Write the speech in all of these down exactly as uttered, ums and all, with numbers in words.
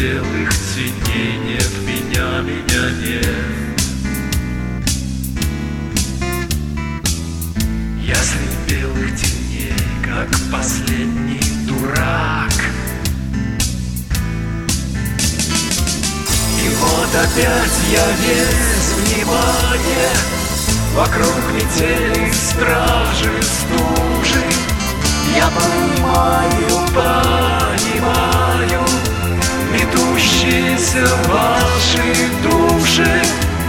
белых теней нет меня, меня нет. Я среди белых теней, как последний дурак. И вот опять я весь внимание, вокруг метели стражи стужи. Я понимаю, понимаю метущиеся ваши души.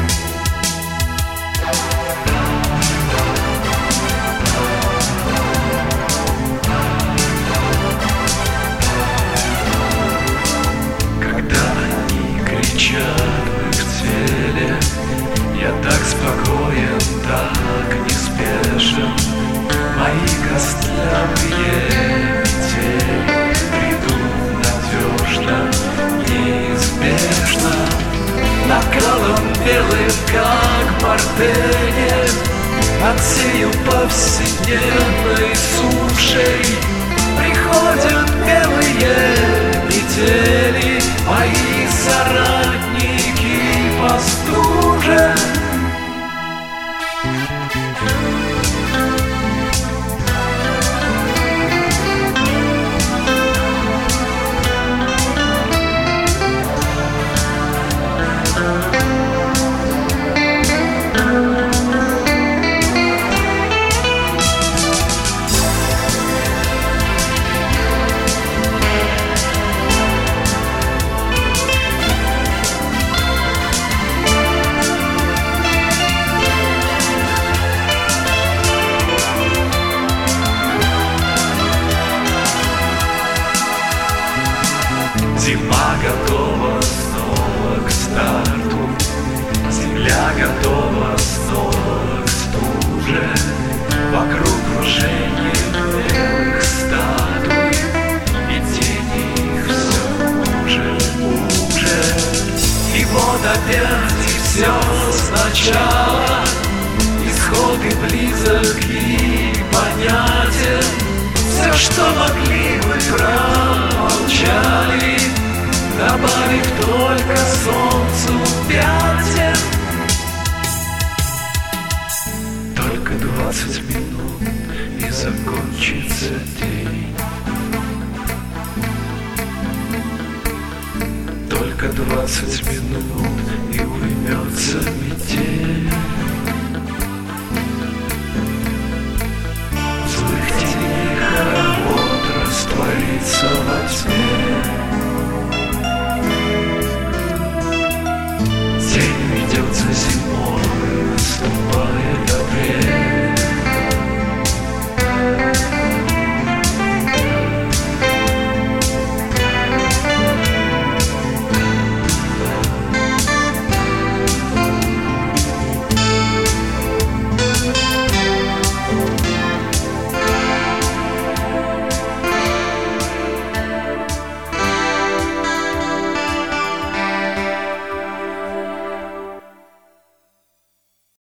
Когда они кричат в их теле, я так спокоен, так неспешен. Мои костлявые метели придут надежно, неизбежно. Накалом белым, как мартене, над сею повседневной сушей приходят белые метели, мои соратники по стуже. Зима готова снова к старту, земля готова снова к стуже. Вокруг кружение белых статуй, и тени их все уже, уже. И вот опять и все сначала, исход и близок и понятен. Все, что могли, мы промолчали, добавив только солнцу пятен. Только двадцать минут и закончится день. Только двадцать минут и уймется метель.